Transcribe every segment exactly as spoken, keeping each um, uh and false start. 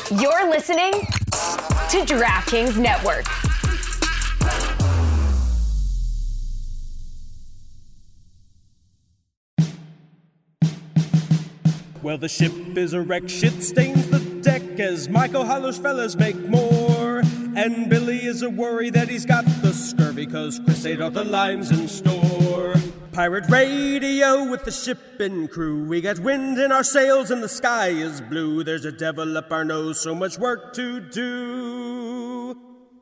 You're listening to DraftKings Network. Well, the ship is a wreck, shit stains the deck as Michael Hollow's fellas make more. And Billy is a worry that he's got the scurvy cause Chris ate all the limes in store. Pirate radio with the ship and crew. We got wind in our sails and the sky is blue. There's a devil up our nose, so much work to do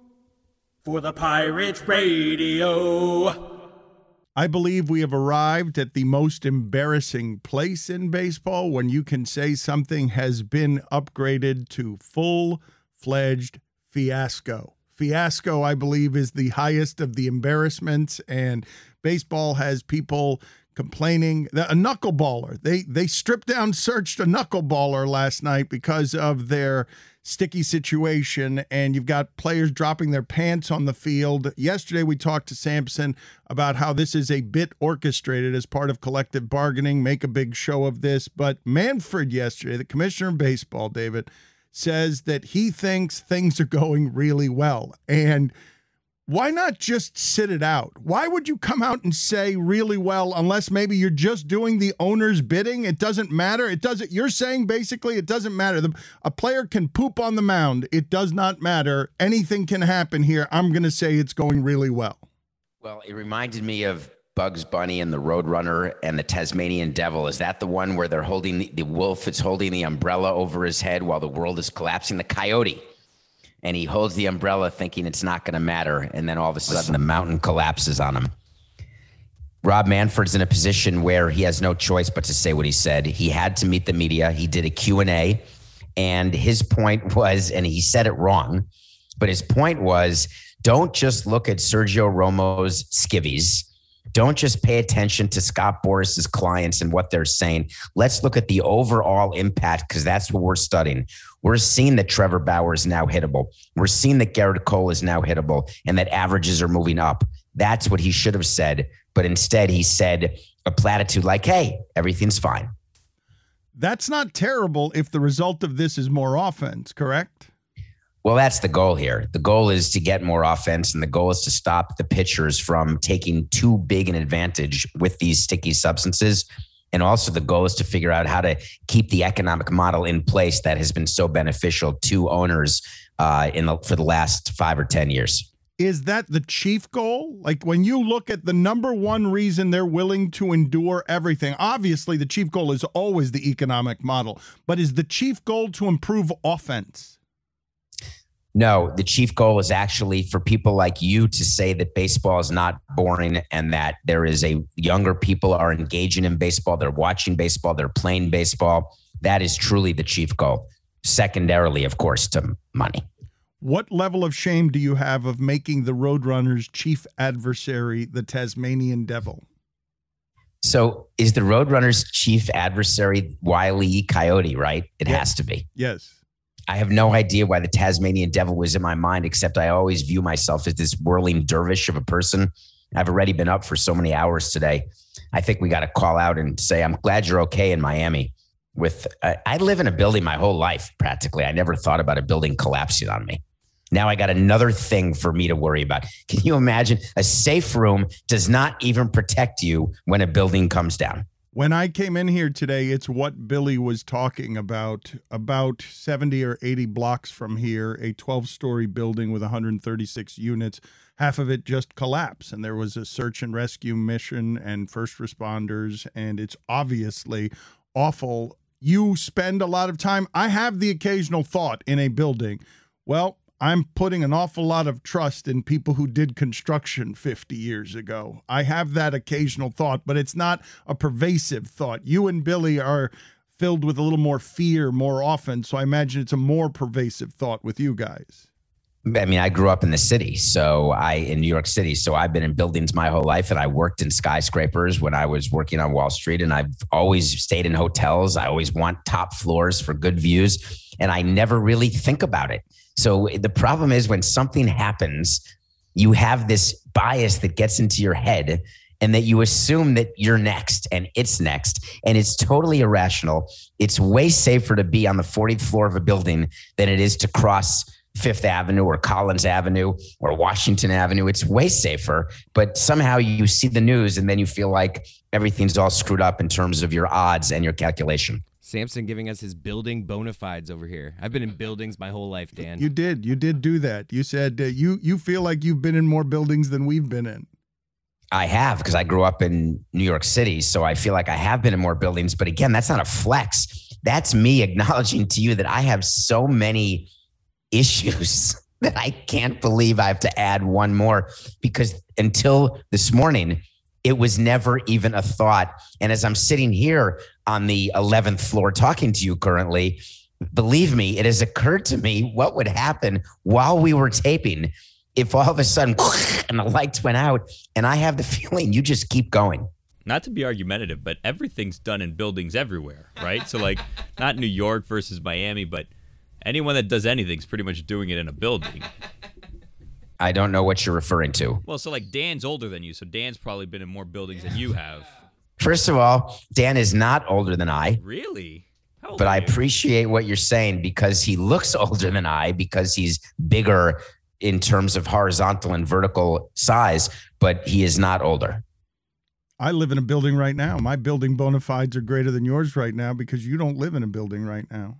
for the Pirate Radio. I believe we have arrived at the most embarrassing place in baseball when you can say something has been upgraded to full-fledged fiasco. Fiasco, I believe, is the highest of the embarrassments, and baseball has people complaining. A knuckleballer. They they stripped down, searched a knuckleballer last night because of their sticky situation, and you've got players dropping their pants on the field. Yesterday, we talked to Sampson about how this is a bit orchestrated as part of collective bargaining, make a big show of this. But Manfred yesterday, the commissioner of baseball, David, says that he thinks things are going really well. And why not just sit it out? Why would you come out and say really well unless maybe you're just doing the owner's bidding? It doesn't matter. It doesn't. You're saying basically it doesn't matter. The, a player can poop on the mound. It does not matter. Anything can happen here. I'm going to say it's going really well. Well, it reminded me of Bugs Bunny and the Roadrunner and the Tasmanian Devil. Is that the one where they're holding the, the wolf is holding the umbrella over his head while the world is collapsing? The coyote. And he holds the umbrella thinking it's not going to matter. And then all of a sudden the mountain collapses on him. Rob Manfred's in a position where he has no choice but to say what he said. He had to meet the media. He did a Q and A. And his point was, and he said it wrong, but his point was, don't just look at Sergio Romo's skivvies. Don't just pay attention to Scott Boris's clients and what they're saying. Let's look at the overall impact because that's what we're studying. We're seeing that Trevor Bauer is now hittable. We're seeing that Garrett Cole is now hittable and that averages are moving up. That's what he should have said. But instead, he said a platitude like, hey, everything's fine. That's not terrible if the result of this is more offense, correct? Well, that's the goal here. The goal is to get more offense, and the goal is to stop the pitchers from taking too big an advantage with these sticky substances. And also the goal is to figure out how to keep the economic model in place that has been so beneficial to owners uh, in the, for the last five or ten years. Is that the chief goal? Like when you look at the number one reason they're willing to endure everything, obviously the chief goal is always the economic model, but is the chief goal to improve offense? No, the chief goal is actually for people like you to say that baseball is not boring and that there is a younger people are engaging in baseball. They're watching baseball. They're playing baseball. That is truly the chief goal. Secondarily, of course, to money. What level of shame do you have of making the Roadrunners' chief adversary the Tasmanian Devil? So is the Roadrunners' chief adversary Wile E. Coyote, right? It yes. has to be. Yes. I have no idea why the Tasmanian Devil was in my mind, except I always view myself as this whirling dervish of a person. I've already been up for so many hours today. I think we got to call out and say, I'm glad you're okay in Miami. With uh, I live in a building my whole life, practically. I never thought about a building collapsing on me. Now I got another thing for me to worry about. Can you imagine? A safe room does not even protect you when a building comes down. When I came in here today, it's what Billy was talking about. About seventy or eighty blocks from here, a twelve-story building with one hundred thirty-six units, half of it just collapsed. And there was a search and rescue mission and first responders, and it's obviously awful. You spend a lot of time. I have the occasional thought in a building, well, I'm putting an awful lot of trust in people who did construction fifty years ago. I have that occasional thought, but it's not a pervasive thought. You and Billy are filled with a little more fear more often, so I imagine it's a more pervasive thought with you guys. I mean, I grew up in the city, so I in New York City, so I've been in buildings my whole life, and I worked in skyscrapers when I was working on Wall Street, and I've always stayed in hotels. I always want top floors for good views, and I never really think about it. So the problem is when something happens, you have this bias that gets into your head, and that you assume that you're next and it's next. And it's totally irrational. It's way safer to be on the fortieth floor of a building than it is to cross Fifth Avenue or Collins Avenue or Washington Avenue. It's way safer, but somehow you see the news and then you feel like everything's all screwed up in terms of your odds and your calculation. Samson giving us his building bona fides over here. I've been in buildings my whole life, Dan. You did. You did do that. You said uh, you you feel like you've been in more buildings than we've been in. I have, because I grew up in New York City, so I feel like I have been in more buildings. But again, that's not a flex. That's me acknowledging to you that I have so many issues that I can't believe I have to add one more, because until this morning, it was never even a thought. And as I'm sitting here on the eleventh floor talking to you currently, believe me, it has occurred to me what would happen while we were taping if all of a sudden and the lights went out. And I have the feeling you just keep going. Not to be argumentative, but everything's done in buildings everywhere, right? So like not New York versus Miami, but anyone that does anything is pretty much doing it in a building. I don't know what you're referring to. Well, so like Dan's older than you, so Dan's probably been in more buildings than you have. First of all, Dan is not older than I. Really? How old But are I you? appreciate what you're saying, because he looks older than I, because he's bigger in terms of horizontal and vertical size, but he is not older. I live in a building right now. My building bona fides are greater than yours right now because you don't live in a building right now.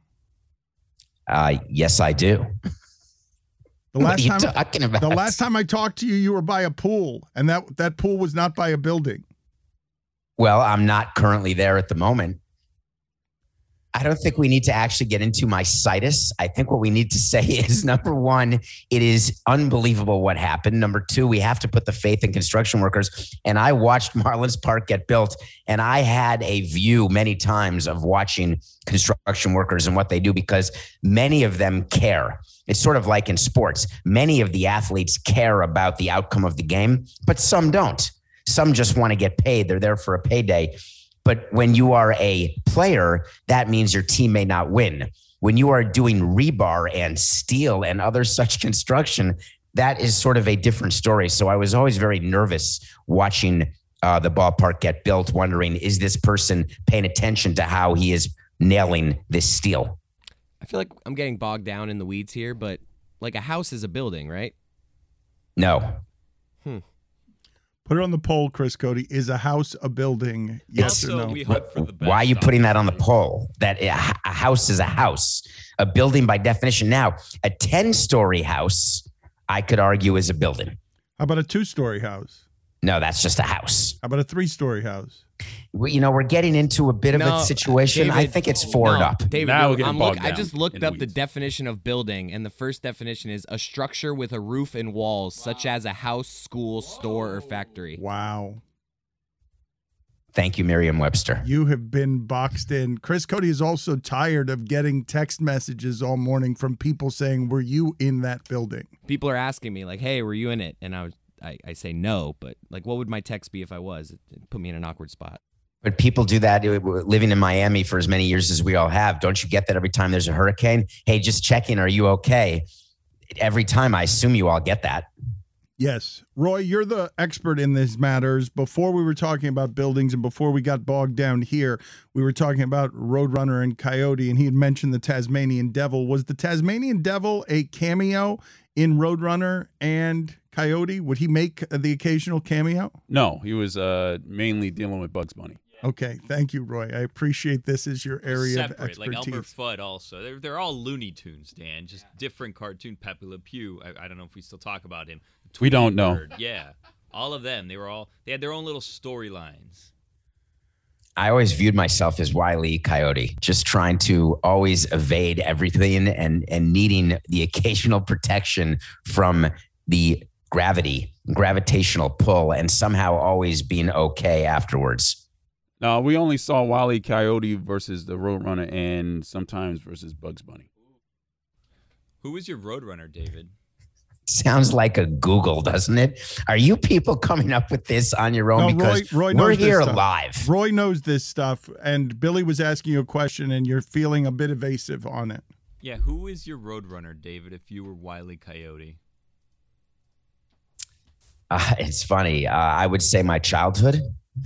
Uh, yes, I do. The What last are you time, talking about? the last time I talked to you, you were by a pool, and that that pool was not by a building. Well, I'm not currently there at the moment. I don't think we need to actually get into my situs. I think what we need to say is, number one, it is unbelievable what happened. Number two, we have to put the faith in construction workers. And I watched Marlins Park get built, and I had a view many times of watching construction workers and what they do, because many of them care. It's sort of like in sports. Many of the athletes care about the outcome of the game, but some don't. Some just want to get paid. They're there for a payday. But when you are a player, that means your team may not win. When you are doing rebar and steel and other such construction, that is sort of a different story. So I was always very nervous watching uh, the ballpark get built, wondering, is this person paying attention to how he is nailing this steel? I feel like I'm getting bogged down in the weeds here, but like a house is a building, right? No. Put it on the poll, Chris Cody. Is a house a building? Yes also, or no? we hope for the best. Why are you putting that on the poll? That a h- a house is a house, a building by definition. Now, a ten-story house, I could argue, is a building. How about a two-story house? No, that's just a house. How about a three-story house? We, you know, we're getting into a bit of No, a situation. I David, think it's four and no, up. David, Now no, we're getting I'm look, bogged I down just looked in the up the weeds. definition of building, and the first definition is a structure with a roof and walls, such as a house, school, store, or factory. Wow. Thank you, Merriam-Webster. You have been boxed in. Chris Cody is also tired of getting text messages all morning from people saying, were you in that building? People are asking me, like, hey, were you in it? And I, was, I, I say no, but like, what would my text be if I was? It, it put me in an awkward spot. But people do that uh, living in Miami for as many years as we all have. Don't you get that every time there's a hurricane? Hey, just checking, are you okay? Every time, I assume you all get that. Yes. Roy, you're the expert in these matters. Before we were talking about buildings and before we got bogged down here, we were talking about Roadrunner and Coyote, and he had mentioned the Tasmanian Devil. Was the Tasmanian Devil a cameo in Roadrunner and Coyote? Would he make the occasional cameo? No, he was uh, mainly dealing with Bugs Bunny. Okay. Thank you, Roy. I appreciate this is your area Separate, of expertise. like Elmer Fudd also. They're, they're all Looney Tunes, Dan. Just different cartoon. Pepe Le Pew. I, I don't know if we still talk about him. We don't know. Bird, yeah. All of them. They were all, they had their own little storylines. I always viewed myself as Wile E. Coyote, just trying to always evade everything and, and needing the occasional protection from the gravity, gravitational pull, and somehow always being okay afterwards. No, we only saw Wile E. Coyote versus the Roadrunner and sometimes versus Bugs Bunny. Who was your Roadrunner, David? Sounds like a Google, doesn't it? Are you people coming up with this on your own? No, because Roy, Roy we're knows this here stuff. live. Roy knows this stuff, and Billy was asking you a question, and you're feeling a bit evasive on it. Yeah, who is your Roadrunner, David, if you were Wile E. Coyote? Uh, it's funny. Uh, I would say my childhood.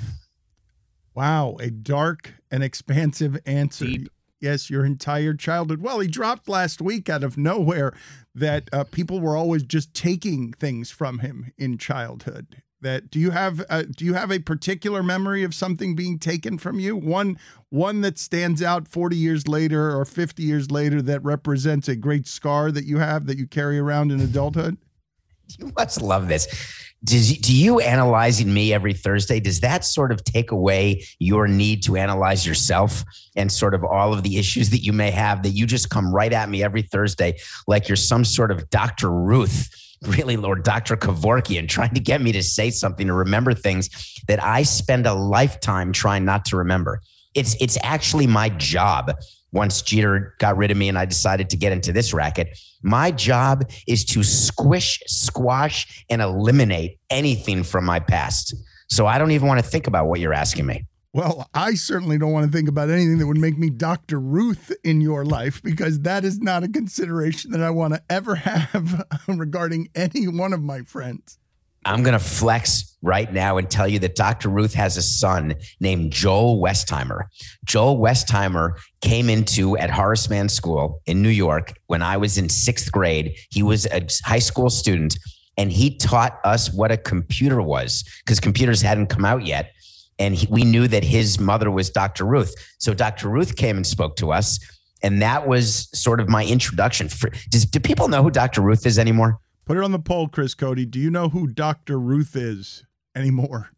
Wow, a dark and expansive answer. Deep. Yes, your entire childhood. Well, he dropped last week out of nowhere that uh, people were always just taking things from him in childhood. That do you have? Uh, do you have a particular memory of something being taken from you? One, one that stands out forty years later or fifty years later that represents a great scar that you have that you carry around in adulthood. You must love this. Does, do you analyzing me every Thursday? Does that sort of take away your need to analyze yourself and sort of all of the issues that you may have, that you just come right at me every Thursday like you're some sort of Doctor Ruth, really, Lord Doctor Kevorkian, trying to get me to say something or remember things that I spend a lifetime trying not to remember? It's it's actually my job. Once Jeter got rid of me and I decided to get into this racket, my job is to squish, squash, and eliminate anything from my past. So I don't even want to think about what you're asking me. Well, I certainly don't want to think about anything that would make me Doctor Ruth in your life, because that is not a consideration that I want to ever have regarding any one of my friends. I'm going to flex right now and tell you that Doctor Ruth has a son named Joel Westheimer. Joel Westheimer came into at Horace Mann School in New York when I was in sixth grade. He was a high school student, and he taught us what a computer was, because computers hadn't come out yet. And he, we knew that his mother was Doctor Ruth. So Doctor Ruth came and spoke to us. And that was sort of my introduction. For, does, do people know who Doctor Ruth is anymore? Put it on the poll, Chris Cody. Do you know who Doctor Ruth is anymore?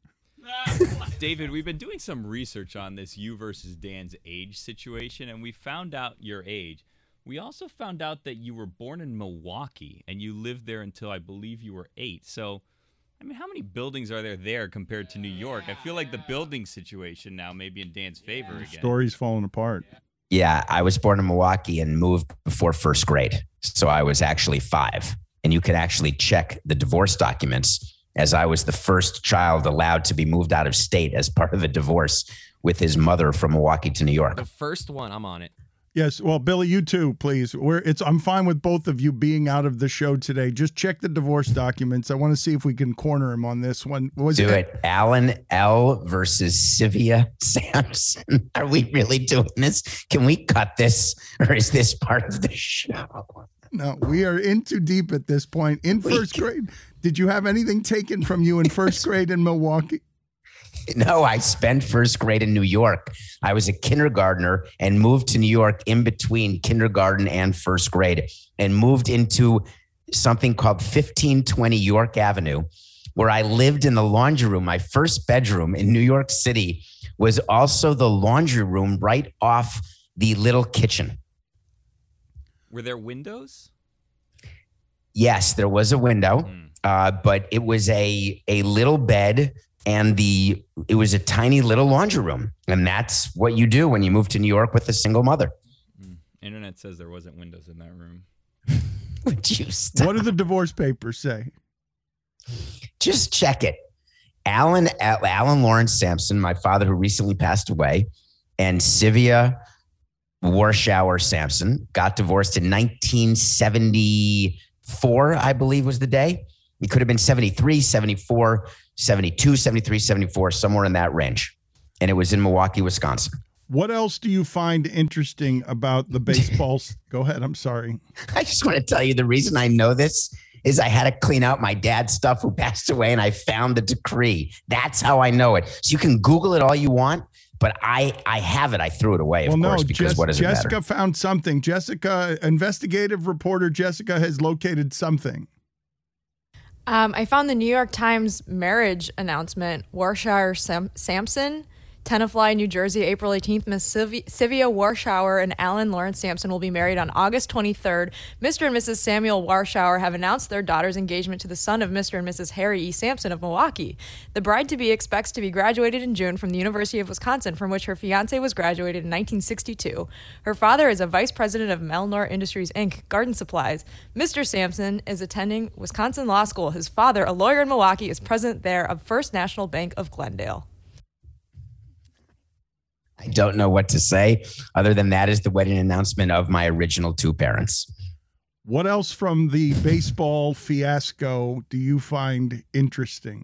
David, we've been doing some research on this you versus Dan's age situation, and we found out your age. We also found out that you were born in Milwaukee, and you lived there until I believe you were eight. So, I mean, how many buildings are there there compared to New York? I feel like the building situation now may be in Dan's favor again. Story's falling apart. Yeah, I was born in Milwaukee and moved before first grade. So I was actually five. And you can actually check the divorce documents, as I was the first child allowed to be moved out of state as part of a divorce with his mother from Milwaukee to New York. The first one, I'm on it. Yes. Well, Billy, you too, please. We're, it's, I'm fine with both of you being out of the show today. Just check the divorce documents. I want to see if we can corner him on this one. Was Do it, it. Alan L. versus Sylvia Sampson. Are we really doing this? Can we cut this, or is this part of the show? No, we are in too deep at this point. In first grade, did you have anything taken from you in first grade in Milwaukee? No, I spent first grade in New York. I was a kindergartner and moved to New York in between kindergarten and first grade, and moved into something called fifteen twenty York Avenue, where I lived in the laundry room. My first bedroom in New York City was also the laundry room right off the little kitchen. Were there windows? Yes, there was a window, mm. uh, but it was a a little bed, and the it was a tiny little laundry room, and that's what you do when you move to New York with a single mother. Mm. Internet says there wasn't windows in that room. Would you stop? What do the divorce papers say? Just check it. Alan Alan Lawrence Sampson, my father who recently passed away, and Sylvia Warshauer Sampson got divorced in nineteen seventy-four, I believe was the day. It could have been seventy-three, seventy-four, seventy-two, seventy-three, seventy-four, somewhere in that range. And it was in Milwaukee, Wisconsin. What else do you find interesting about the baseballs? Go ahead. I'm sorry. I just want to tell you the reason I know this is I had to clean out my dad's stuff who passed away, and I found the decree. That's how I know it. So you can Google it all you want. But I, I have it. I threw it away, of well, course, no, because Jess, what does it Jessica matter? found something. Jessica, investigative reporter Jessica has located something. Um, I found the New York Times marriage announcement. Warshauer Sam- Sampson, Tenafly, New Jersey, April eighteenth. Miss Sylvia, Sylvia Warshauer and Alan Lawrence Sampson will be married on August twenty-third. Mister and Missus Samuel Warshauer have announced their daughter's engagement to the son of Mister and Missus Harry E. Sampson of Milwaukee. The bride-to-be expects to be graduated in June from the University of Wisconsin, from which her fiancé was graduated in nineteen sixty-two. Her father is a vice president of Melnor Industries, Incorporated, Garden Supplies. Mister Sampson is attending Wisconsin Law School. His father, a lawyer in Milwaukee, is president there of First National Bank of Glendale. I don't know what to say other than that is the wedding announcement of my original two parents. What else from the baseball fiasco do you find interesting?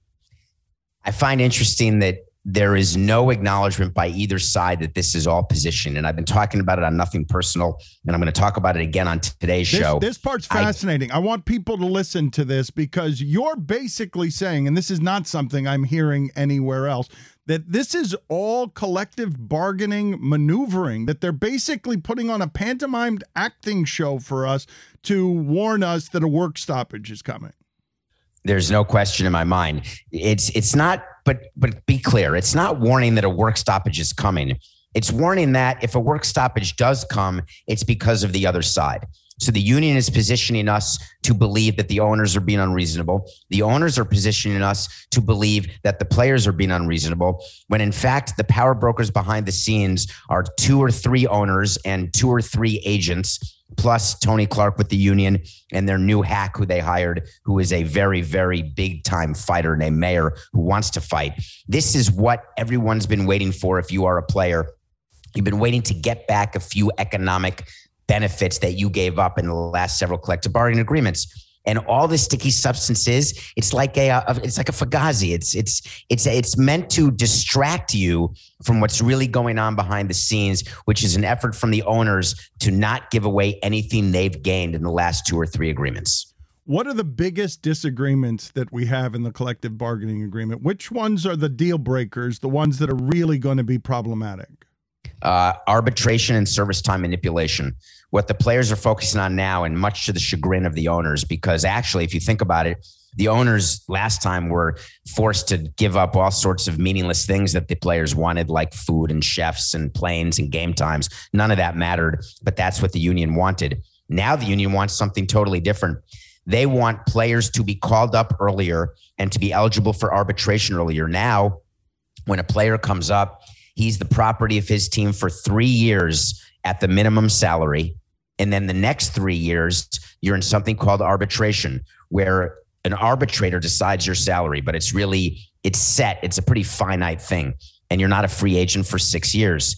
I find interesting that there is no acknowledgement by either side that this is all positioned. And I've been talking about it on Nothing Personal, and I'm going to talk about it again on today's this, show. This part's fascinating. I, I want people to listen to this because you're basically saying, and this is not something I'm hearing anywhere else, that this is all collective bargaining maneuvering, that they're basically putting on a pantomimed acting show for us to warn us that a work stoppage is coming. There's no question in my mind. It's it's not, but but be clear, it's not warning that a work stoppage is coming. It's warning that if a work stoppage does come, it's because of the other side. So the union is positioning us to believe that the owners are being unreasonable. The owners are positioning us to believe that the players are being unreasonable, when in fact, the power brokers behind the scenes are two or three owners and two or three agents, plus Tony Clark with the union and their new hack who they hired, who is a very, very big time fighter named Mayer who wants to fight. This is what everyone's been waiting for. If you are a player, you've been waiting to get back a few economic benefits that you gave up in the last several collective bargaining agreements. And all this sticky substance is, it's like a, a it's like a fugazi. It's it's it's it's meant to distract you from what's really going on behind the scenes, which is an effort from the owners to not give away anything they've gained in the last two or three agreements. What are the biggest disagreements that we have in the collective bargaining agreement? Which ones are the deal breakers, the ones that are really going to be problematic? Uh, arbitration and service time manipulation. What the players are focusing on now, and much to the chagrin of the owners, because actually, if you think about it, the owners last time were forced to give up all sorts of meaningless things that the players wanted, like food and chefs and planes and game times. None of that mattered, but that's what the union wanted. Now the union wants something totally different. They want players to be called up earlier and to be eligible for arbitration earlier. Now, when a player comes up, he's the property of his team for three years at the minimum salary. And then the next three years, you're in something called arbitration, where an arbitrator decides your salary, but it's really, it's set. It's a pretty finite thing. And you're not a free agent for six years.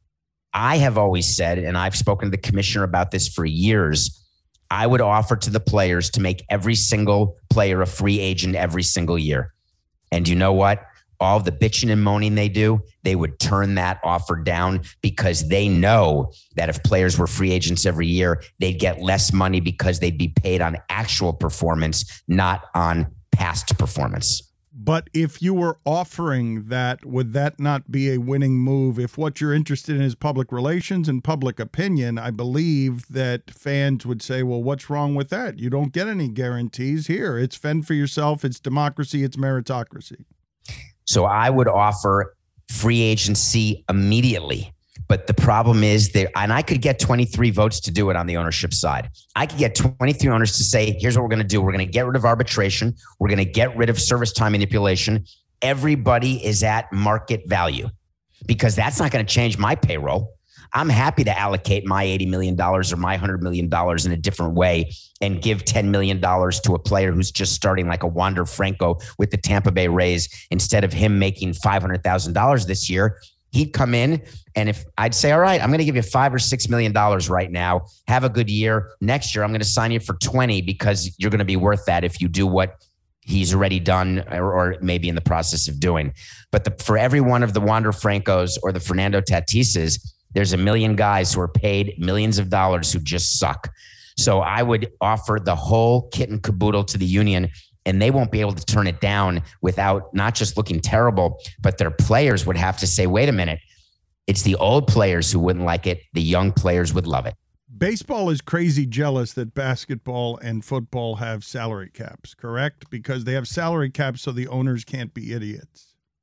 I have always said, and I've spoken to the commissioner about this for years, I would offer to the players to make every single player a free agent every single year. And you know what? All the bitching and moaning they do, they would turn that offer down, because they know that if players were free agents every year, they'd get less money because they'd be paid on actual performance, not on past performance. But if you were offering that, would that not be a winning move? If what you're interested in is public relations and public opinion, I believe that fans would say, well, what's wrong with that? You don't get any guarantees here. It's fend for yourself. It's democracy. It's meritocracy. So I would offer free agency immediately. But the problem is that, and I could get twenty-three votes to do it on the ownership side. I could get twenty-three owners to say, here's what we're going to do. We're going to get rid of arbitration. We're going to get rid of service time manipulation. Everybody is at market value, because that's not going to change my payroll. I'm happy to allocate my eighty million dollars or my one hundred million dollars in a different way and give ten million dollars to a player who's just starting, like a Wander Franco with the Tampa Bay Rays, instead of him making five hundred thousand dollars this year. He'd come in, and if I'd say, all right, I'm going to give you five or six million dollars right now. Have a good year. Next year, I'm going to sign you for twenty, because you're going to be worth that if you do what he's already done, or, or maybe in the process of doing. But the, for every one of the Wander Francos or the Fernando Tatises, there's a million guys who are paid millions of dollars who just suck. So I would offer the whole kit and caboodle to the union, and they won't be able to turn it down without not just looking terrible, but their players would have to say, wait a minute, it's the old players who wouldn't like it. The young players would love it. Baseball is crazy jealous that basketball and football have salary caps, correct? Because they have salary caps so the owners can't be idiots.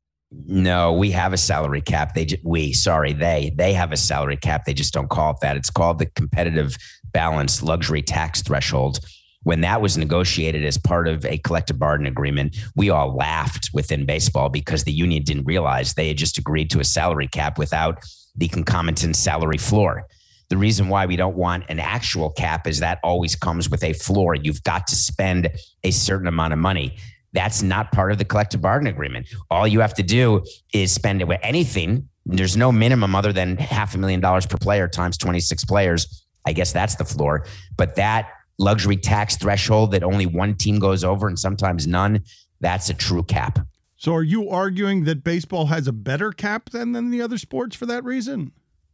No, we have a salary cap. They we sorry they they have a salary cap. They just don't call it that. It's called the competitive balance luxury tax threshold. When that was negotiated as part of a collective bargaining agreement, we all laughed within baseball, because the union didn't realize they had just agreed to a salary cap without the concomitant salary floor. The reason why we don't want an actual cap is that always comes with a floor. You've got to spend a certain amount of money. That's not part of the collective bargaining agreement. All you have to do is spend it with anything. There's no minimum other than half a million dollars per player times twenty-six players. I guess that's the floor. But that luxury tax threshold that only one team goes over and sometimes none, that's a true cap. So are you arguing that baseball has a better cap than, than the other sports for that reason?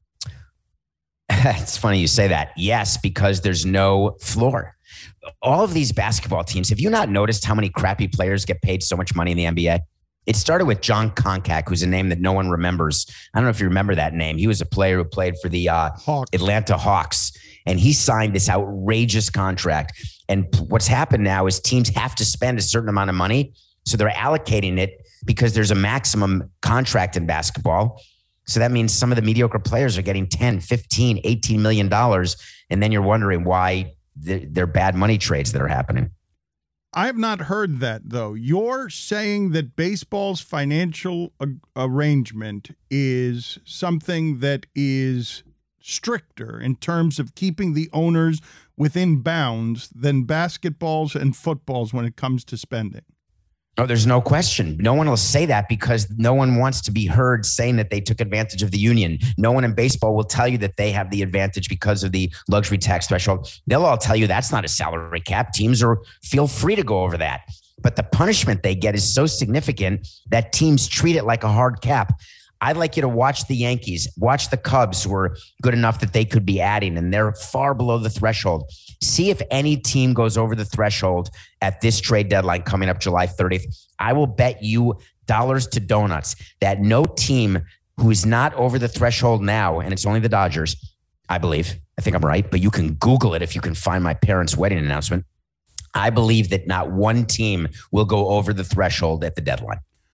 It's funny you say that. Yes, because there's no floor. All of these basketball teams, have you not noticed how many crappy players get paid so much money in the N B A? It started with John Koncak, who's a name that no one remembers. I don't know if you remember that name. He was a player who played for the uh, Atlanta Hawks, and he signed this outrageous contract. And what's happened now is teams have to spend a certain amount of money, so they're allocating it because there's a maximum contract in basketball. So that means some of the mediocre players are getting ten, fifteen, eighteen million dollars, and then you're wondering why they're bad money trades that are happening. I have not heard that, though. You're saying that baseball's financial a- arrangement is something that is stricter in terms of keeping the owners within bounds than basketballs and footballs when it comes to spending. Oh, there's no question. No one will say that because no one wants to be heard saying that they took advantage of the union. No one in baseball will tell you that they have the advantage because of the luxury tax threshold. They'll all tell you that's not a salary cap. Teams are feel free to go over that. But the punishment they get is so significant that teams treat it like a hard cap. I'd like you to watch the Yankees, watch the Cubs, who are good enough that they could be adding, and they're far below the threshold. See if any team goes over the threshold at this trade deadline coming up July thirtieth. I will bet you dollars to donuts that no team who is not over the threshold now, and it's only the Dodgers, I believe, I think I'm right, but you can Google it if you can find my parents' wedding announcement. I believe that not one team will go over the threshold at the deadline.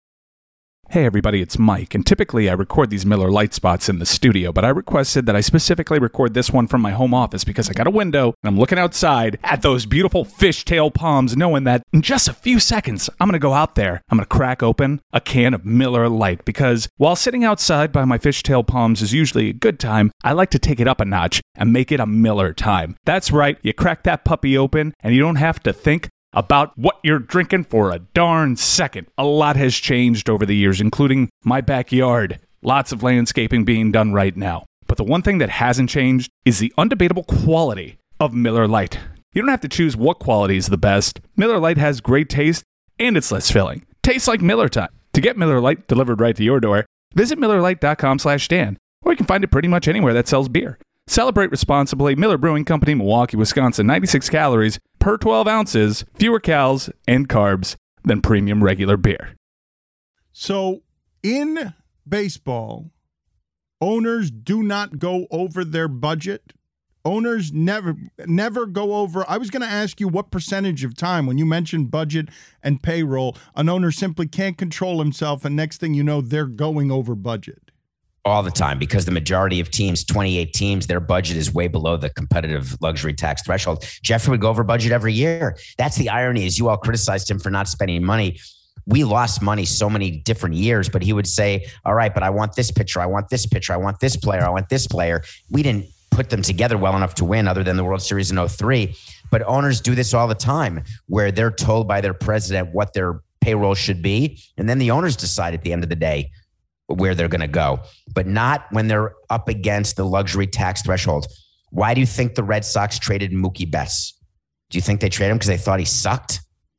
Hey everybody, it's Mike, and typically I record these Miller Lite spots in the studio, but I requested that I specifically record this one from my home office because I got a window and I'm looking outside at those beautiful fishtail palms, knowing that in just a few seconds I'm going to go out there, I'm going to crack open a can of Miller Lite, because while sitting outside by my fishtail palms is usually a good time, I like to take it up a notch and make it a Miller time. That's right, you crack that puppy open and you don't have to think about what you're drinking for a darn second. A lot has changed over the years, including my backyard. Lots of landscaping being done right now. But the one thing that hasn't changed is the undebatable quality of Miller Lite. You don't have to choose what quality is the best. Miller Lite has great taste, and it's less filling. Tastes like Miller time. To get Miller Lite delivered right to your door, visit Miller Lite dot com slash Dan, or you can find it pretty much anywhere that sells beer. Celebrate responsibly. Miller Brewing Company, Milwaukee, Wisconsin. ninety-six calories per twelve ounces, fewer calories and carbs than premium regular beer. So in baseball, owners do not go over their budget. Owners never never go over. I was going to ask you what percentage of time, when you mentioned budget and payroll, an owner simply can't control himself, and next thing you know, they're going over budget. All the time, because the majority of teams, twenty-eight teams, their budget is way below the competitive luxury tax threshold. Jeffrey would go over budget every year. That's the irony, is you all criticized him for not spending money. We lost money so many different years, but he would say, all right, but I want this pitcher, I want this pitcher, I want this player, I want this player. We didn't put them together well enough to win, other than the World Series in oh three. But owners do this all the time, where they're told by their president what their payroll should be, and then the owners decide at the end of the day where they're going to go, but not when they're up against the luxury tax threshold. Why do you think the Red Sox traded Mookie Betts? Do you think they traded him because they thought he sucked?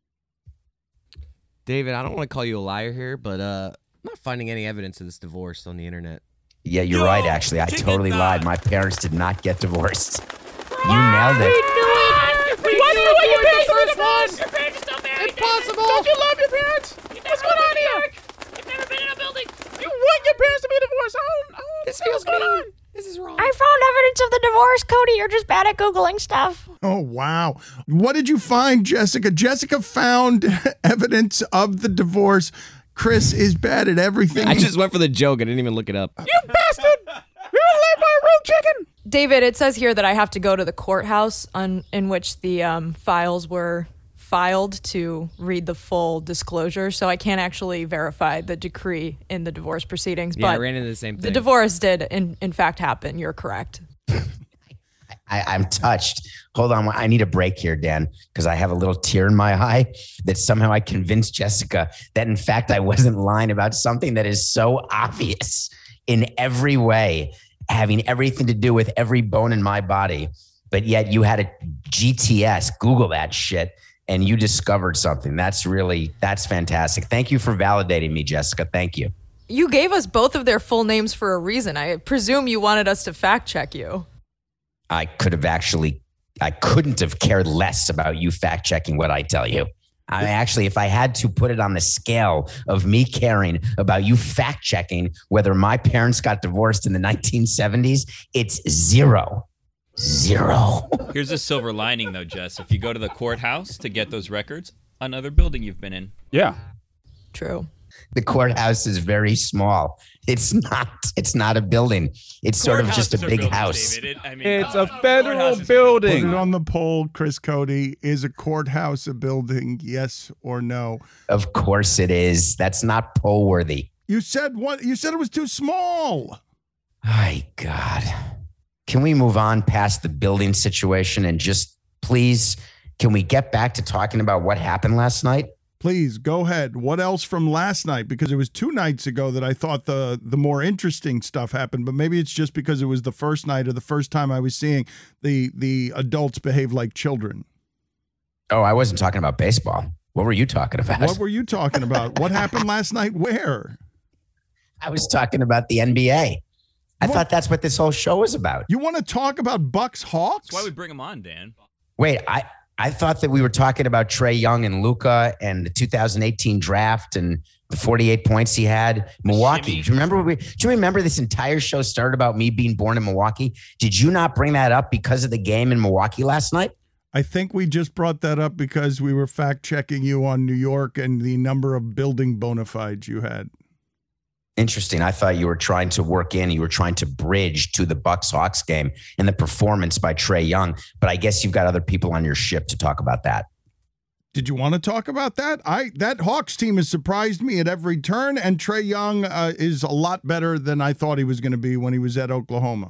David, I don't want to call you a liar here, but uh, I'm not finding any evidence of this divorce on the internet. Yeah, you're Yo, right, actually. I totally lied. My parents did not get divorced. You nailed it. We knew it. We Why knew it. Your parents were divorced. Your parents are still married. Impossible. Don't you love your parents? What's going on here? You've never been in a building. You want your parents to be divorced? I don't, I don't this feels going mean. on. This is wrong. I found evidence of the divorce, Cody. You're just bad at Googling stuff. Oh, wow. What did you find, Jessica? Jessica found evidence of the divorce. Chris is bad at everything. I just went for the joke. I didn't even look it up. You bastard! You're laid by a road chicken. David, it says here that I have to go to the courthouse on, in which the um, files were filed to read the full disclosure, so I can't actually verify the decree in the divorce proceedings. Yeah, but I ran into the same thing. The divorce did, in, in fact, happen. You're correct. I, I'm touched. Hold on. I need a break here, Dan, because I have a little tear in my eye that somehow I convinced Jessica that, in fact, I wasn't lying about something that is so obvious in every way, having everything to do with every bone in my body. but yet you had a G T S. Google that shit, and you discovered something. That's really, that's fantastic. Thank you for validating me, Jessica. Thank you. You gave us both of their full names for a reason. I presume you wanted us to fact check you. I could have actually, I couldn't have cared less about you fact checking what I tell you. I actually, if I had to put it on the scale of me caring about you fact checking whether my parents got divorced in the nineteen seventies, it's zero. Zero. Here's a silver lining, though, Jess. If you go to the courthouse to get those records, another building you've been in. Yeah. True. The courthouse is very small. It's not. It's not a building. It's sort of just a big house. It, I mean, It's uh, a federal Put building. it on the poll, Chris Cody. Is a courthouse a building? Yes or no? Of course it is. That's not poll worthy. You said what? You said it was too small. My God. Can we move on past the building situation and just please, can we get back to talking about what happened last night? Please go ahead. What else from last night? Because it was two nights ago that I thought the the more interesting stuff happened, but maybe it's just because it was the first night or the first time I was seeing the the adults behave like children. Oh, I wasn't talking about baseball. What were you talking about? What were you talking about? What happened last night? Where? I was talking about the N B A. I What? thought that's what this whole show was about. You want to talk about Bucks Hawks? That's why we bring them on, Dan. Wait, I, I thought that we were talking about Trae Young and Luka and the two thousand eighteen draft and the forty-eight points he had. Milwaukee. Do you remember? We, do you remember this entire show started about me being born in Milwaukee? Did you not bring that up because of the game in Milwaukee last night? I think we just brought that up because we were fact checking you on New York and the number of building bona fides you had. Interesting. I thought you were trying to work in, you were trying to bridge to the Bucks Hawks game and the performance by Trae Young. But I guess you've got other people on your ship to talk about that. Did you want to talk about that? I that Hawks team has surprised me at every turn, and Trae Young uh, is a lot better than I thought he was going to be when he was at Oklahoma.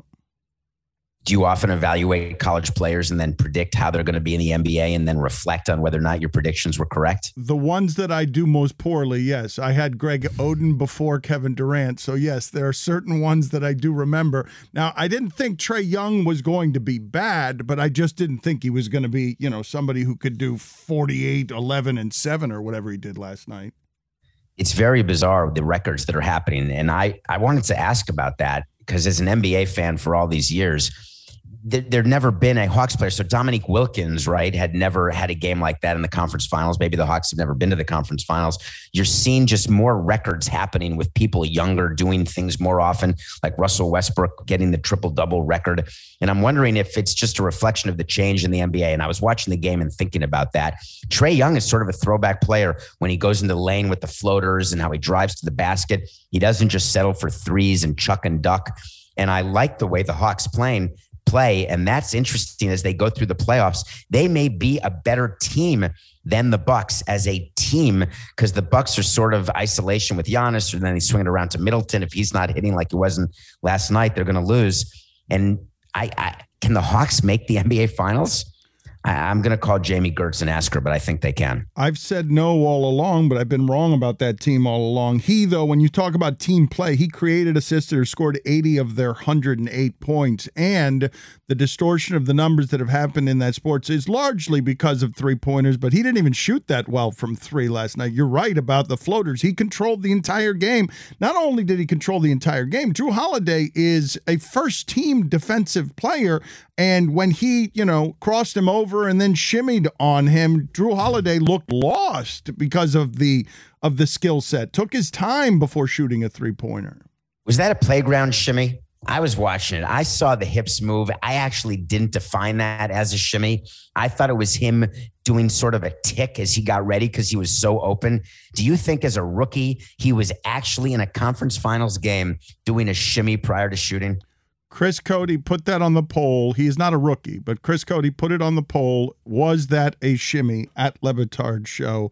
Do you often evaluate college players and then predict how they're going to be in the N B A and then reflect on whether or not your predictions were correct? The ones that I do most poorly, yes. I had Greg Oden before Kevin Durant. So, yes, there are certain ones that I do remember. Now, I didn't think Trae Young was going to be bad, but I just didn't think he was going to be, you know, somebody who could do forty-eight, eleven, and seven or whatever he did last night. It's very bizarre, the records that are happening. And I, I wanted to ask about that because as an N B A fan for all these years, there'd never been a Hawks player. So Dominique Wilkins, right, had never had a game like that in the conference finals. Maybe the Hawks have never been to the conference finals. You're seeing just more records happening with people younger doing things more often, like Russell Westbrook getting the triple-double record. And I'm wondering if it's just a reflection of the change in the N B A. And I was watching the game and thinking about that. Trae Young is sort of a throwback player when he goes into the lane with the floaters and how he drives to the basket. He doesn't just settle for threes and chuck and duck. And I like the way the Hawks playing. play. And that's interesting as they go through the playoffs. They may be a better team than the Bucks as a team because the Bucks are sort of isolation with Giannis, or then they swing it around to Middleton. If he's not hitting like he wasn't last night, they're going to lose. And I, I can the Hawks make the N B A Finals? I'm going to call Jamie Gertz and ask her, but I think they can. I've said no all along, but I've been wrong about that team all along. He, though, when you talk about team play, he created assists that scored eighty of their one hundred eight points. And the distortion of the numbers that have happened in that sports is largely because of three-pointers, but he didn't even shoot that well from three last night. You're right about the floaters. He controlled the entire game. Not only did he control the entire game, Drew Holiday is a first-team defensive player, and when he, you know, crossed him over and then shimmied on him, Drew Holiday looked lost because of the of the skill set. Took his time before shooting a three-pointer. Was that a playground shimmy? I was watching it. I saw the hips move. I actually didn't define that as a shimmy. I thought it was him doing sort of a tick as he got ready because he was so open. Do you think as a rookie, he was actually in a conference finals game doing a shimmy prior to shooting? Chris Cody put that on the poll. He is not a rookie, but Chris Cody put it on the poll. Was that a shimmy at Le Batard Show?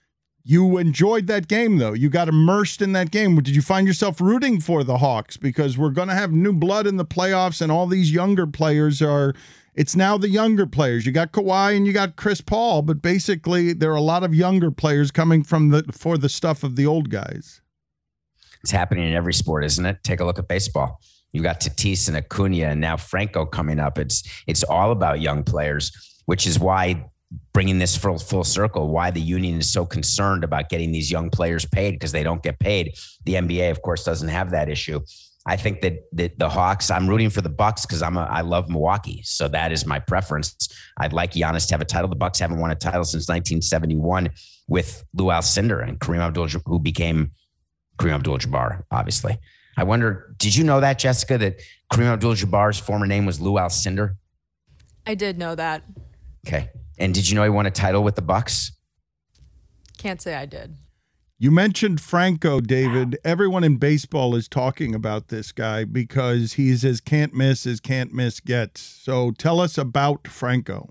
You enjoyed that game, though. You got immersed in that game. Did you find yourself rooting for the Hawks? Because we're going to have new blood in the playoffs, and all these younger players are – it's now the younger players. You got Kawhi and you got Chris Paul, but basically there are a lot of younger players coming from the for the stuff of the old guys. It's happening in every sport, isn't it? Take a look at baseball. You got Tatis and Acuna, and now Franco coming up. It's it's all about young players, which is why bringing this full full circle, why the union is so concerned about getting these young players paid, because they don't get paid. The N B A, of course, doesn't have that issue. I think that, that the Hawks, I'm rooting for the Bucks because I'm a, I love Milwaukee. So that is my preference. I'd like Giannis to have a title. The Bucks haven't won a title since nineteen seventy-one with Lou Alcindor and Kareem Abdul, who became Kareem Abdul-Jabbar, obviously. I wonder, did you know that, Jessica, that Kareem Abdul-Jabbar's former name was Lou Alcindor? I did know that. Okay. And did you know he won a title with the Bucks? Can't say I did. You mentioned Franco, David. Everyone in baseball is talking about this guy because he's as can't miss as can't miss gets. So tell us about Franco.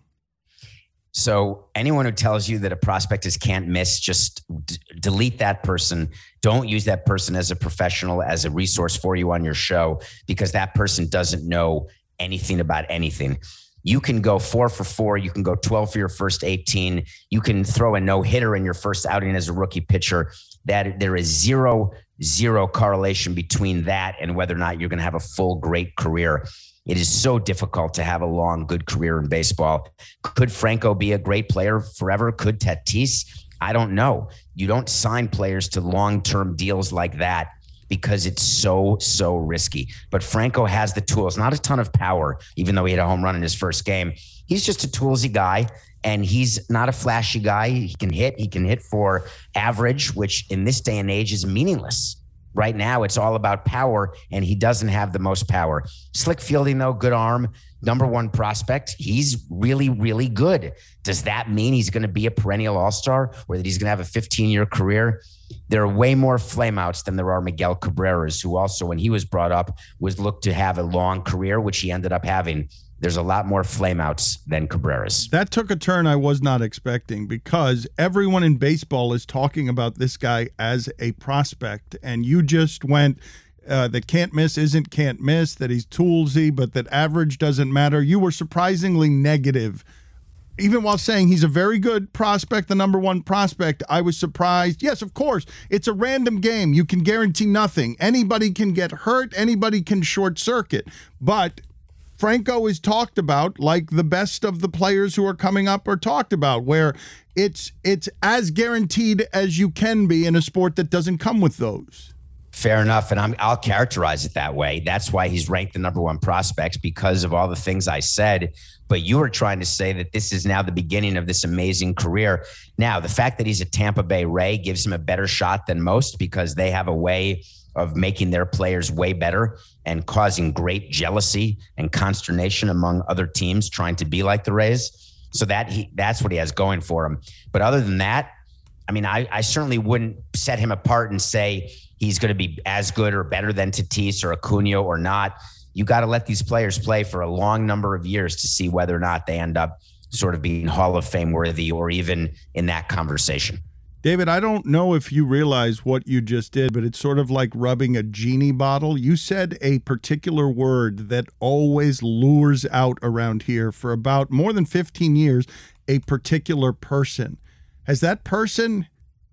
So anyone who tells you that a prospect is can't miss, just d- delete that person. Don't use that person as a professional, as a resource for you on your show, because that person doesn't know anything about anything. You can go four for four. You can go twelve for your first eighteen. You can throw a no-hitter in your first outing as a rookie pitcher. That there is zero, zero correlation between that and whether or not you're going to have a full, great career. It is so difficult to have a long, good career in baseball. Could Franco be a great player forever? Could Tatis? I don't know. You don't sign players to long-term deals like that because it's so, so risky. But Franco has the tools, not a ton of power, even though he had a home run in his first game. He's just a toolsy guy, and he's not a flashy guy. He can hit. He can hit for average, which in this day and age is meaningless. Right now, it's all about power, and he doesn't have the most power. Slick fielding, though, good arm, number one prospect. He's really, really good. Does that mean he's going to be a perennial all-star or that he's going to have a fifteen-year career? There are way more flameouts than there are Miguel Cabreras, who also, when he was brought up, was looked to have a long career, which he ended up having. There's a lot more flameouts than Cabreras. That took a turn I was not expecting, because everyone in baseball is talking about this guy as a prospect. And you just went uh, that can't miss isn't can't miss, that he's toolsy, but that average doesn't matter. You were surprisingly negative. Even while saying he's a very good prospect, the number one prospect, I was surprised. Yes, of course, it's a random game. You can guarantee nothing. Anybody can get hurt. Anybody can short circuit. But Franco is talked about like the best of the players who are coming up are talked about, where it's it's as guaranteed as you can be in a sport that doesn't come with those. Fair enough, and I'm, I'll characterize it that way. That's why he's ranked the number one prospects, because of all the things I said. But you were trying to say that this is now the beginning of this amazing career. Now, the fact that he's a Tampa Bay Ray gives him a better shot than most, because they have a way of making their players way better and causing great jealousy and consternation among other teams trying to be like the Rays. So that he that's what he has going for him. But other than that, I mean, I, I certainly wouldn't set him apart and say he's going to be as good or better than Tatis or Acuna or not. You got to let these players play for a long number of years to see whether or not they end up sort of being Hall of Fame worthy or even in that conversation. David, I don't know if you realize what you just did, but it's sort of like rubbing a genie bottle. You said a particular word that always lures out around here for about more than fifteen years, a particular person. Has that person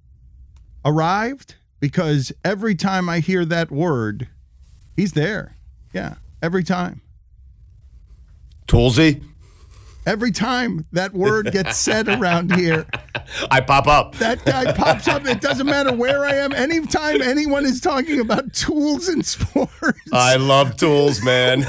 arrived? Because every time I hear that word, he's there. Yeah, every time. Toolsy? Every time that word gets said around here, I pop up. That guy pops up. It doesn't matter where I am. Anytime anyone is talking about tools in sports. I love tools, man.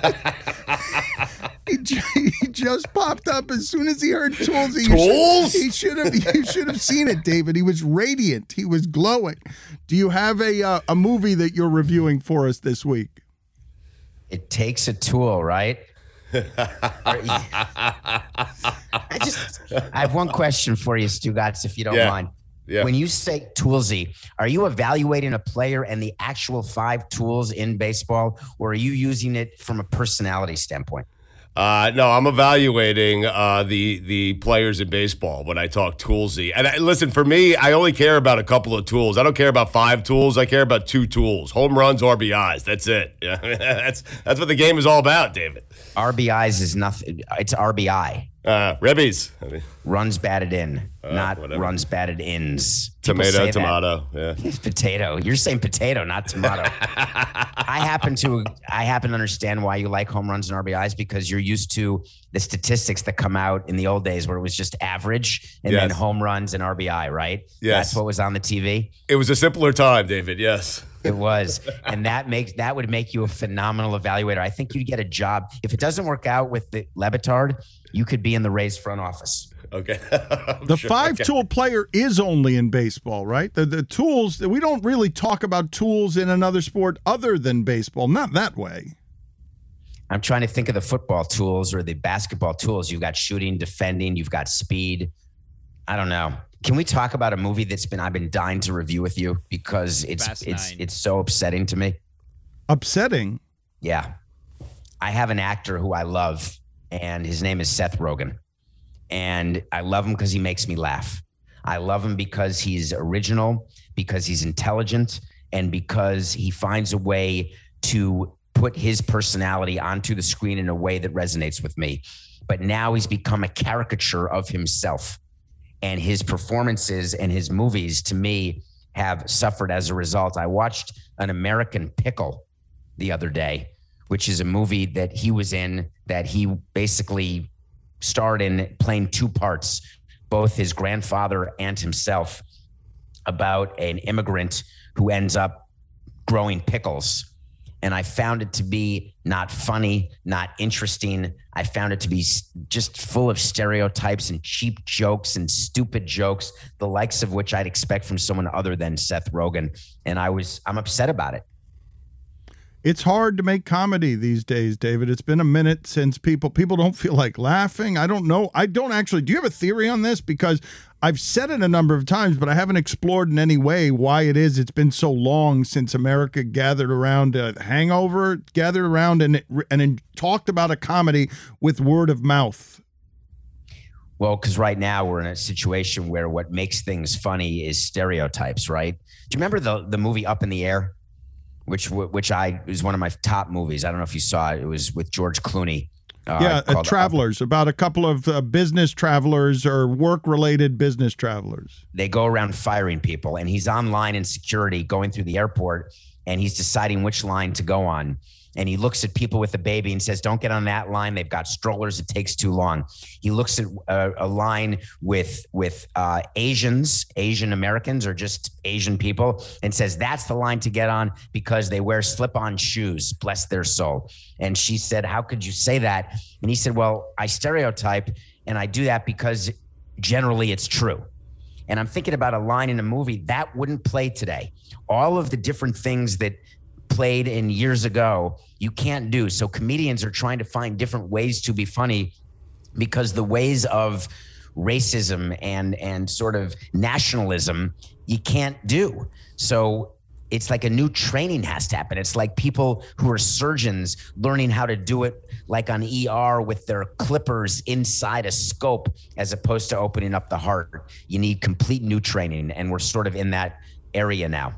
he, he just popped up as soon as he heard tools. He tools? Should, he should have. You should have seen it, David. He was radiant. He was glowing. Do you have a uh, a movie that you're reviewing for us this week? It takes a tool, right? I just I have one question for you, Stugotz, if you don't yeah. mind. Yeah. When you say toolsy, are you evaluating a player and the actual five tools in baseball, or are you using it from a personality standpoint? Uh, no, I'm evaluating uh, the the players in baseball when I talk toolsy. And I, listen, for me, I only care about a couple of tools. I don't care about five tools. I care about two tools: home runs, R B Is. That's it. Yeah, that's that's what the game is all about, David. R B Is is nothing. It's R B I. Uh, ribbies. I mean, runs batted in, uh, not whatever. runs batted ins. People Tomato, say tomato. that. Yeah. Potato. You're saying potato, not tomato. I happen to I happen to understand why you like home runs and R B Is, because you're used to the statistics that come out in the old days where it was just average and Yes. then home runs and R B I, right? Yes. That's what was on the T V. It was a simpler time, David. Yes. It was. And that makes that would make you a phenomenal evaluator. I think you'd get a job. If it doesn't work out with the Levitard, you could be in the Rays front office. Okay. The sure. five-tool Okay. player is only in baseball, right? The the tools, we don't really talk about tools in another sport other than baseball. Not that way. I'm trying to think of the football tools or the basketball tools. You've got shooting, defending, you've got speed. I don't know. Can we talk about a movie that's been I've been dying to review with you because it's Fast it's Nine. it's so upsetting to me? Upsetting. Yeah. I have an actor who I love, and his name is Seth Rogen. And I love him because he makes me laugh. I love him because he's original, because he's intelligent, and because he finds a way to put his personality onto the screen in a way that resonates with me. But now he's become a caricature of himself. And his performances and his movies, to me, have suffered as a result. I watched An American Pickle the other day, which is a movie that he was in that he basically starred in, playing two parts, both his grandfather and himself, about an immigrant who ends up growing pickles. And I found it to be not funny, not interesting. I found it to be s- just full of stereotypes and cheap jokes and stupid jokes, the likes of which I'd expect from someone other than Seth Rogen. And I was, I'm upset about it. It's hard to make comedy these days, David. It's been a minute since people people don't feel like laughing. I don't know. I don't actually. Do you have a theory on this? Because I've said it a number of times, but I haven't explored in any way why it is it's been so long since America gathered around a hangover, gathered around and and, and talked about a comedy with word of mouth. Well, because right now we're in a situation where what makes things funny is stereotypes, right? Do you remember the the movie Up in the Air? Which which I was one of my top movies. I don't know if you saw it. It was with George Clooney. Uh, yeah, uh, called travelers, Up. about a couple of uh, business travelers or work-related business travelers. They go around firing people, and he's online in security going through the airport, and he's deciding which line to go on. And he looks at people with a baby and says, don't get on that line. They've got strollers. It takes too long. He looks at a, a line with with uh, Asians, Asian Americans, or just Asian people, and says, that's the line to get on because they wear slip-on shoes, bless their soul. And she said, how could you say that? And he said, well, I stereotype, and I do that because generally it's true. And I'm thinking about a line in a movie that wouldn't play today. All of the different things that played in years ago, you can't do. So comedians are trying to find different ways to be funny because the ways of racism and and sort of nationalism you can't do. So it's like a new training has to happen. It's like people who are surgeons learning how to do it like on E R with their clippers inside a scope as opposed to opening up the heart. You need complete new training, and we're sort of in that area now.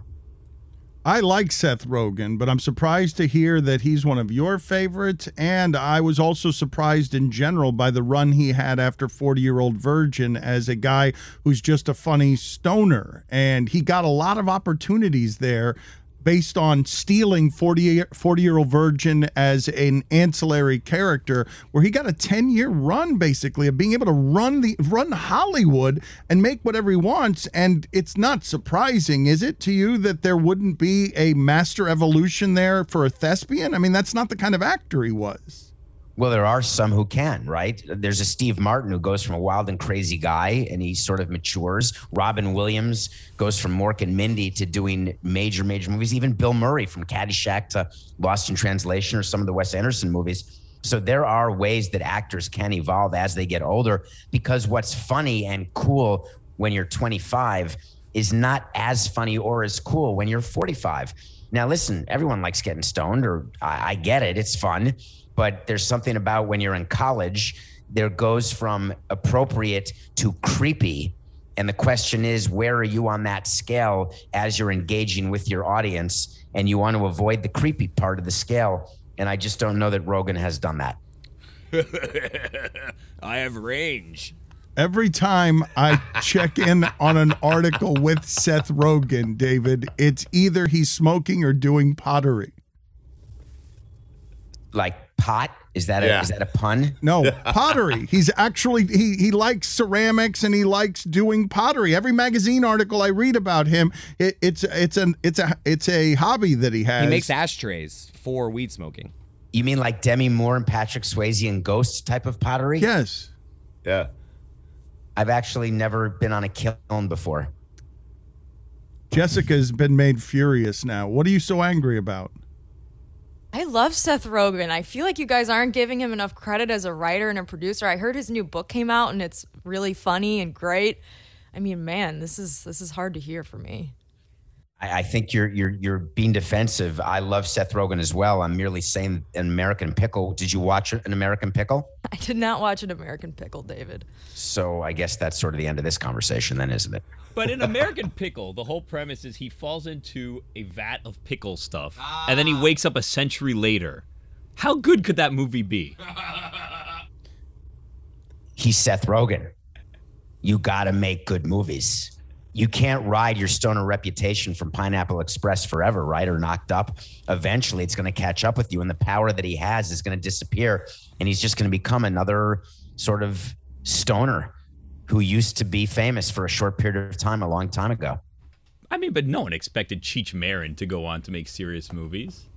I like Seth Rogen, but I'm surprised to hear that he's one of your favorites, and I was also surprised in general by the run he had after forty-Year-Old Virgin as a guy who's just a funny stoner, and he got a lot of opportunities there based on stealing forty-Year-Old Virgin as an ancillary character, where he got a ten-year run, basically, of being able to run the run Hollywood and make whatever he wants. And it's not surprising, is it, to you, that there wouldn't be a master evolution there for a thespian? I mean, that's not the kind of actor he was. Well, there are some who can, right? There's a Steve Martin who goes from a wild and crazy guy and he sort of matures. Robin Williams goes from Mork and Mindy to doing major, major movies. Even Bill Murray from Caddyshack to Lost in Translation or some of the Wes Anderson movies. So there are ways that actors can evolve as they get older, because what's funny and cool when you're twenty-five is not as funny or as cool when you're forty-five. Now, listen, everyone likes getting stoned, or I, I get it. It's fun. But there's something about when you're in college, there goes from appropriate to creepy. And the question is, where are you on that scale as you're engaging with your audience? And you want to avoid the creepy part of the scale. And I just don't know that Rogen has done that. I have range. Every time I check in on an article with Seth Rogen, David, it's either he's smoking or doing pottery. Like pot? Is that a, Yeah. is that a pun? No, pottery. He's actually he he likes ceramics and he likes doing pottery. Every magazine article I read about him, it, it's it's an it's a it's a hobby that he has. He makes ashtrays for weed smoking. You mean like Demi Moore and Patrick Swayze and Ghost type of pottery? Yes. Yeah. I've actually never been on a kiln before. Jessica's been made furious now. What are you so angry about? I love Seth Rogen. I feel like you guys aren't giving him enough credit as a writer and a producer. I heard his new book came out and it's really funny and great. I mean, man, this is this is hard to hear for me. I, I think you're you're you're being defensive. I love Seth Rogen as well. I'm merely saying an American Pickle. Did you watch An American Pickle? I did not watch An American Pickle, David. So I guess that's sort of the end of this conversation then, isn't it? But in American Pickle, the whole premise is he falls into a vat of pickle stuff, and then he wakes up a century later. How good could that movie be? He's Seth Rogen. You got to make good movies. You can't ride your stoner reputation from Pineapple Express forever, right? Or Knocked Up. Eventually, it's going to catch up with you, and the power that he has is going to disappear, and he's just going to become another sort of stoner who used to be famous for a short period of time a long time ago. I mean, but no one expected Cheech Marin to go on to make serious movies.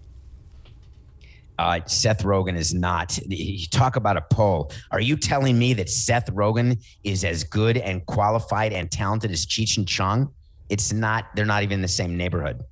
Uh, Seth Rogen is not. You talk about a poll. Are you telling me that Seth Rogen is as good and qualified and talented as Cheech and Chong? It's not. They're not even in the same neighborhood.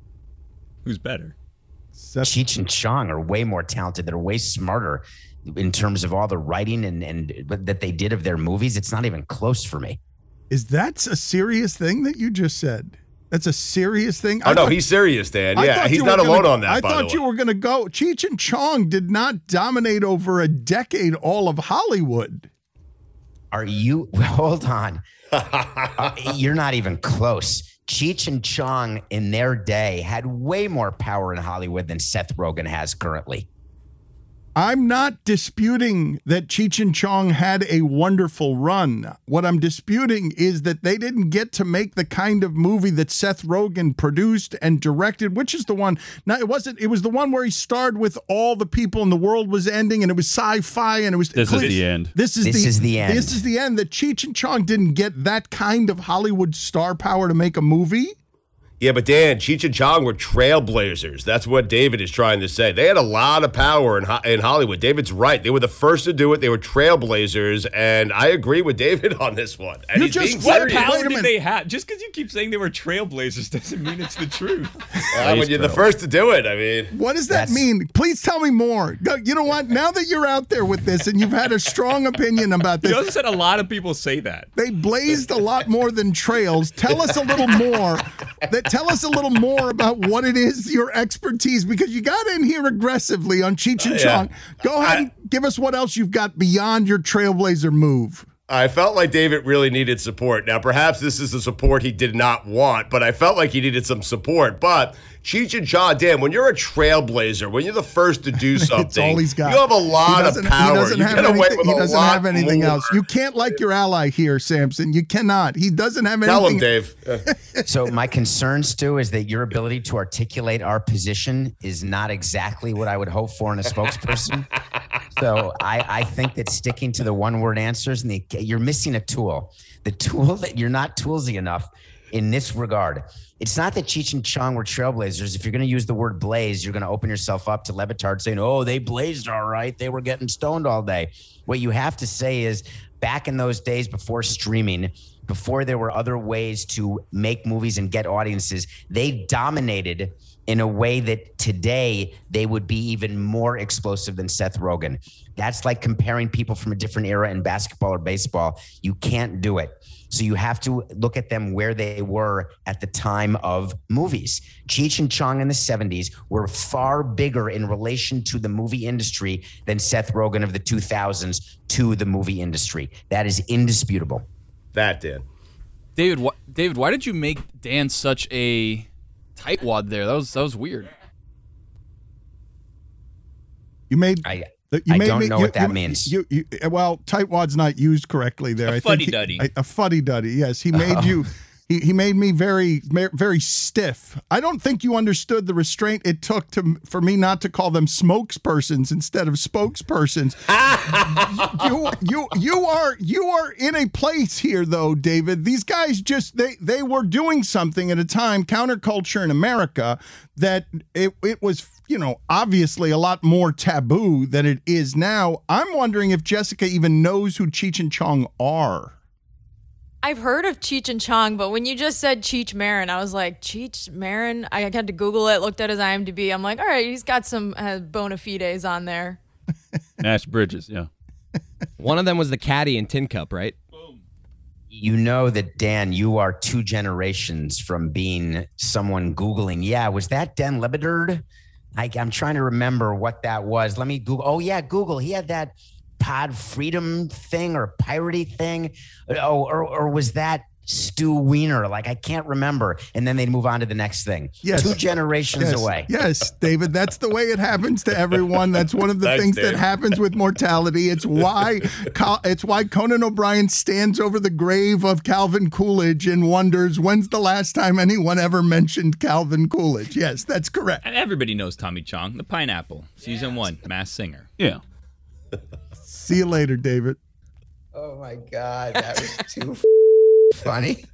Who's better? Seth- Cheech and Chong are way more talented. They're way smarter in terms of all the writing and, and that they did of their movies. It's not even close for me. Is that a serious thing that you just said? That's a serious thing? Oh, I no, thought- he's serious, Dan. I Yeah, thought he's you not were alone gonna- on that, I by the thought way. you were going to go. Cheech and Chong did not dominate over a decade all of Hollywood. Are you? Hold on. uh, you're not even close. Cheech and Chong in their day had way more power in Hollywood than Seth Rogen has currently. I'm not disputing that Cheech and Chong had a wonderful run. What I'm disputing is that they didn't get to make the kind of movie that Seth Rogen produced and directed, which is the one. Now, it wasn't, it was the one where he starred with all the people and the world was ending and it was sci-fi and it was. This is the end. This is This the, is the end. This is the end. That Cheech and Chong didn't get that kind of Hollywood star power to make a movie. Yeah, but Dan, Cheech and Chong were trailblazers. That's what David is trying to say. They had a lot of power in, Ho- in Hollywood. David's right. They were the first to do it. They were trailblazers, and I agree with David on this one. And You he's just- being what serious. power- How Wait a did minute. they have? Just because you keep saying they were trailblazers doesn't mean it's the truth. Uh, when you're the first to do it, I mean. What does that That's- mean? Please tell me more. No, you know what? Now that you're out there with this and you've had a strong opinion about You this, also said a lot of people say that. they blazed a lot more than trails. Tell us a little more. That tell us a little more about what it is, your expertise, because you got in here aggressively on Cheech and Uh, yeah. Chong. Go ahead and give us what else you've got beyond your trailblazer move. I felt like David really needed support. Now, perhaps this is the support he did not want, but I felt like he needed some support. But Cheech and Chong, Dan, when you're a trailblazer, when you're the first to do something, It's all he's got. you have a He lot of doesn't- power. He doesn't you have get away anything, with he a doesn't lot have anything more. else. You can't like your ally here, Samson. You cannot. He doesn't have anything. Tell him, Dave. So my concern, Stu, is that your ability to articulate our position is not exactly what I would hope for in a spokesperson. So I, I think that sticking to the one-word answers, and the, you're missing a tool. The tool that you're not toolsy enough in this regard. It's not that Cheech and Chong were trailblazers. If you're going to use the word blaze, you're going to open yourself up to Levitard saying, oh, they blazed all right. They were getting stoned all day. What you have to say is, back in those days before streaming, before there were other ways to make movies and get audiences, they dominated in a way that today they would be even more explosive than Seth Rogen. That's like comparing people from a different era in basketball or baseball. You can't do it. So you have to look at them where they were at the time of movies. Cheech and Chong in the seventies were far bigger in relation to the movie industry than Seth Rogen of the two thousands to the movie industry. That is indisputable. That, Dan. David, wh- David, why did you make Dan such a tightwad there? That was that was weird. You made I You I made don't me- know you- what that you- means. You, you, well, tightwad's not used correctly there. A I think he- fuddy-duddy. A, a fuddy-duddy, yes. He made you... He, he made me very, very stiff. I don't think you understood the restraint it took to for me not to call them smokespersons instead of spokespersons. you, you, you are, you are in a place here, though, David. These guys just they they were doing something at a time, counterculture in America, that it it was, you know, obviously a lot more taboo than it is now. I'm wondering if Jessica even knows who Cheech and Chong are. I've heard of Cheech and Chong, but when you just said Cheech Marin, I was like, Cheech Marin? I had to Google it, looked at his I M D B. I'm like, all right, he's got some uh, bona fides on there. Nash Bridges, yeah. One of them was the caddy in Tin Cup, right? You know that, Dan, you are two generations from being someone Googling, yeah, was that Dan Le Batard? I, I'm trying to remember what that was. Let me Google. Oh, yeah, Google. He had that Pod Freedom thing or piratey thing. Oh, or, or was that Stu Weiner? Like, I can't remember. And then they'd move on to the next thing. Yes. Two generations yes. away. Yes, David, that's the way it happens to everyone. That's one of the Thanks, things Dave. that happens with mortality. It's why it's why Conan O'Brien stands over the grave of Calvin Coolidge and wonders, when's the last time anyone ever mentioned Calvin Coolidge? Yes, that's correct. And everybody knows Tommy Chong, the Pineapple, season one, Masked Singer. Yeah. See you later, David. Oh, my God. That was too funny.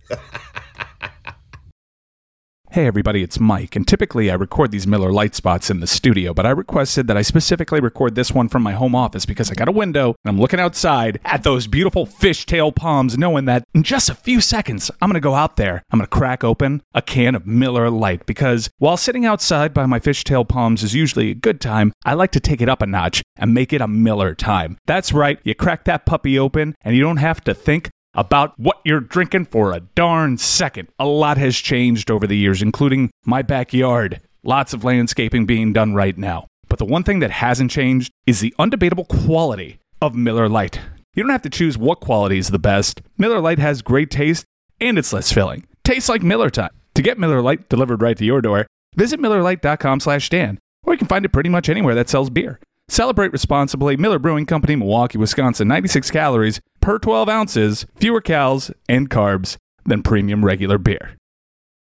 Hey everybody, it's Mike, and typically I record these Miller Lite spots in the studio, but I requested that I specifically record this one from my home office because I got a window and I'm looking outside at those beautiful fishtail palms, knowing that in just a few seconds I'm going to go out there, I'm going to crack open a can of Miller Lite, because while sitting outside by my fishtail palms is usually a good time, I like to take it up a notch and make it a Miller time. That's right, you crack that puppy open and you don't have to think about what you're drinking for a darn second. A lot has changed over the years, including my backyard. Lots of landscaping being done right now. But the one thing that hasn't changed is the undebatable quality of Miller Lite. You don't have to choose what quality is the best. Miller Lite has great taste and it's less filling. Tastes like Miller time. To get Miller Lite delivered right to your door, visit Miller Lite dot com slash Dan, or you can find it pretty much anywhere that sells beer. Celebrate responsibly. Miller Brewing Company, Milwaukee, Wisconsin. ninety-six calories per twelve ounces, fewer calories and carbs than premium regular beer.